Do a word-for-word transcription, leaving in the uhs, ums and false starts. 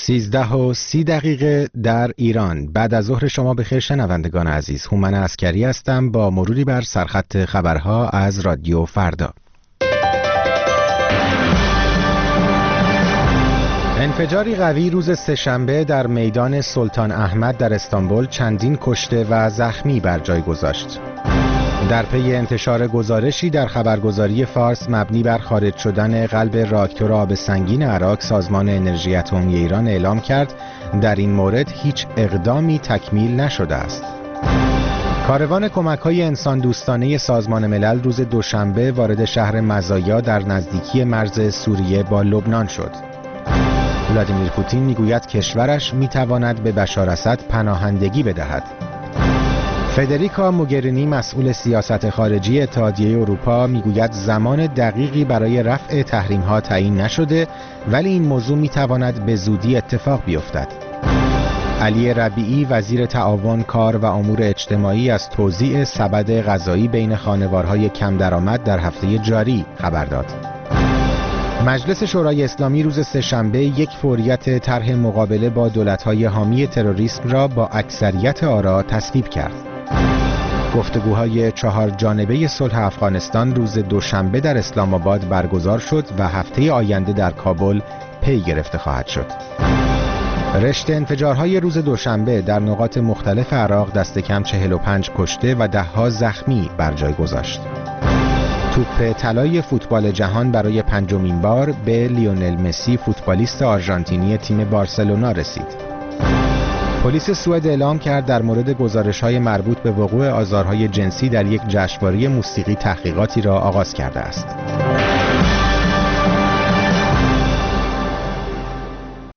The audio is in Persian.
سیزده و سی دقیقه در ایران. بعد از ظهر شما بخیر شنوندگان عزیز. هومن عسکری هستم با مروری بر سرخط خبرها از رادیو فردا. انفجاری قوی روز سه‌شنبه در میدان سلطان احمد در استانبول چندین کشته و زخمی بر جای گذاشت. در پی انتشار گزارشی در خبرگزاری فارس مبنی بر خارج شدن قلب راکتور آب سنگین عراق، سازمان انرژی اتمی ایران اعلام کرد در این مورد هیچ اقدامی تکمیل نشده است. کاروان کمک‌های انسان دوستانه سازمان ملل روز دوشنبه وارد شهر مزایا در نزدیکی مرز سوریه با لبنان شد. ولادیمیر پوتین میگوید کشورش میتواند به بشار اسد پناهندگی بدهد. فدریکا موگرینی مسئول سیاست خارجی اتحادیه اروپا میگوید زمان دقیقی برای رفع تحریم‌ها تعیین نشده، ولی این موضوع میتواند به زودی اتفاق بیفتد. علی ربیعی وزیر تعاون، کار و امور اجتماعی از توزیع سبد غذایی بین خانوارهای کم درآمد در هفته جاری خبر داد. مجلس شورای اسلامی روز سه‌شنبه یک فوریت طرح مقابله با دولت‌های حامی تروریسم را با اکثریت آرا تصویب کرد. گفتگوهای چهار جانبه صلح افغانستان روز دوشنبه در اسلام آباد برگزار شد و هفته آینده در کابل پی گرفته خواهد شد. رشته انفجارهای روز دوشنبه در نقاط مختلف عراق دست کم چهل و پنج کشته و ده‌ها زخمی بر جای گذاشت. توپ طلای فوتبال جهان برای پنجمین بار به لیونل مسی، فوتبالیست آرژانتینی تیم بارسلونا رسید. پلیس سوئد اعلام کرد در مورد گزارش‌های مربوط به وقوع آزارهای جنسی در یک جشنواره موسیقی تحقیقاتی را آغاز کرده است.